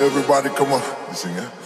Everybody come on, you sing it.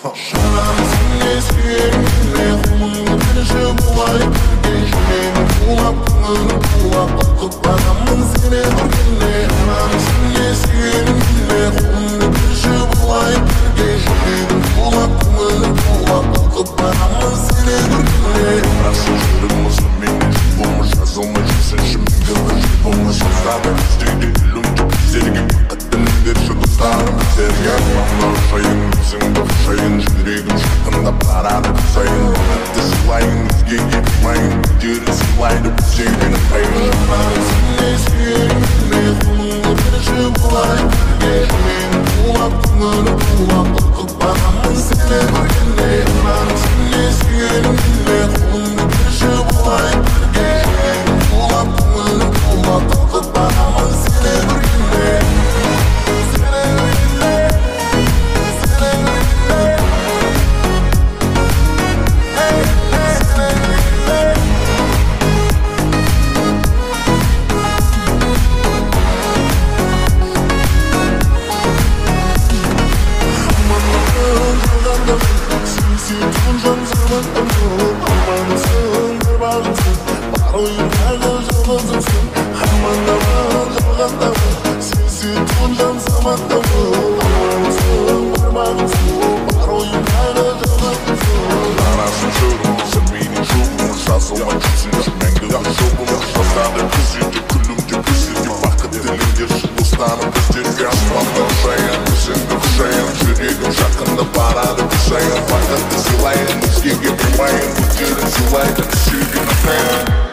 Шайын жүрегім жақында барады сайын Тіпті сыйлайын өзге кетмайын Өтері сыйлайды бұл жеңгенің қайын Сенде сүйегім келе қолыңды бірінші болайын бірге Мен тулап көңілі тулап ұрқып бағамын сені көргенде Сенде сүйегім келе қолыңды бірінші болайын бірге Мен тулап көңілі тулап ұрқып бағамын сені көргенде Жүрегім жақында барады бұл жайын Бақытты сыйлайын өзгеге бермайын Өтері сыйлайды сүйгені қайын